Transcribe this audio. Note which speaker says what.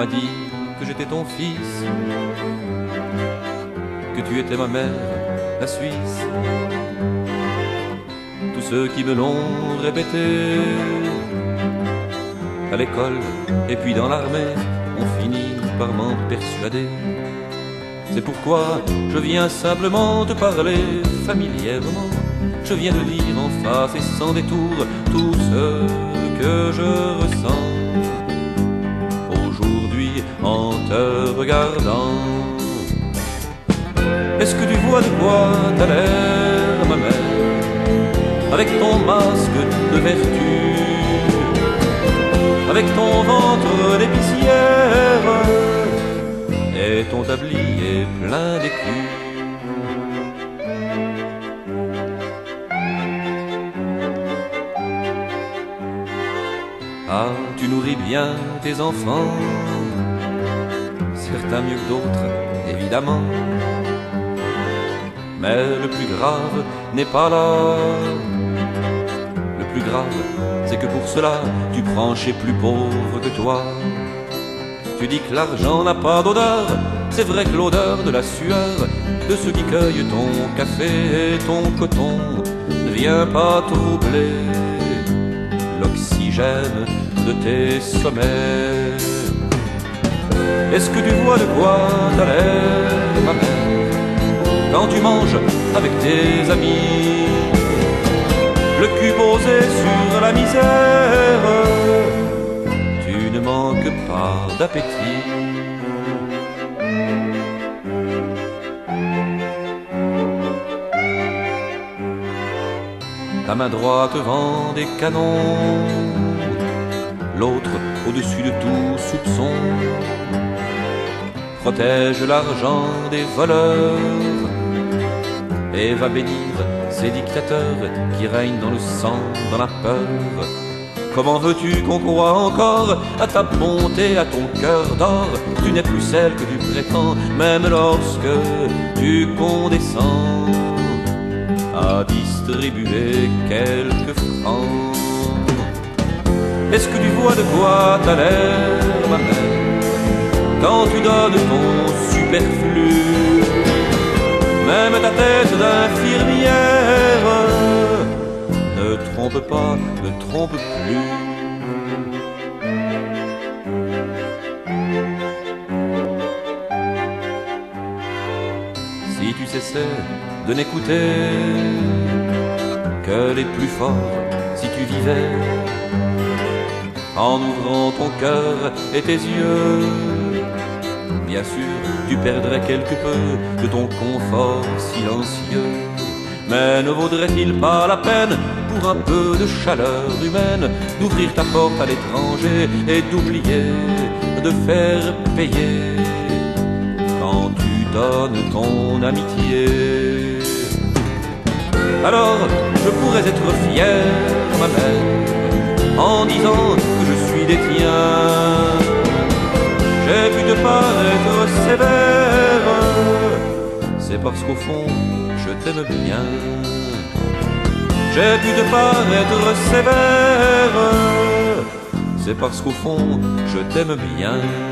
Speaker 1: m'a dit que j'étais ton fils, que tu étais ma mère, la Suisse. Tous ceux qui me l'ont répété, à l'école et puis dans l'armée, ont fini par m'en persuader. C'est pourquoi je viens simplement te parler familièrement. Je viens de dire en face et sans détour tout ce que je ressens aujourd'hui en te regardant. Est-ce que tu vois de quoi t'as l'air, ma mère, avec ton masque de vertu, avec ton ventre d'épicière et ton tablier plein d'écus? Ah, tu nourris bien tes enfants, certains mieux que d'autres, évidemment. Mais le plus grave n'est pas là. Le plus grave, c'est que pour cela, tu prends chez plus pauvres que toi. Tu dis que l'argent n'a pas d'odeur, c'est vrai que l'odeur de la sueur de ceux qui cueillent ton café et ton coton ne vient pas troubler l'oxygène de tes sommets. Est-ce que tu vois de quoi t'as l'air, ma mère, quand tu manges avec tes amis, le cul posé sur la misère, tu ne manques pas d'appétit? Ta main droite vend des canons, l'autre au-dessus de tout soupçon protège l'argent des voleurs et va bénir ces dictateurs qui règnent dans le sang, dans la peur. Comment veux-tu qu'on croie encore à ta bonté, à ton cœur d'or? Tu n'es plus celle que tu prétends, même lorsque tu condescends à distribuer quelques francs. Est-ce que tu vois de quoi t'as l'air, ma mère, quand tu donnes ton superflu, même ta tête d'infirmière? Ne trompe pas, ne trompe plus. Si tu cessais de n'écouter que les plus forts, si tu vivais en ouvrant ton cœur et tes yeux, bien sûr, tu perdrais quelque peu de ton confort silencieux. Mais ne vaudrait-il pas la peine, pour un peu de chaleur humaine, d'ouvrir ta porte à l'étranger et d'oublier de faire payer quand tu donnes ton amitié? Alors, je pourrais être fier, ma mère, en disant que je suis des tiens. J'ai pu te paraître sévère, c'est parce qu'au fond, je t'aime bien. J'ai pu te paraître sévère, c'est parce qu'au fond, je t'aime bien.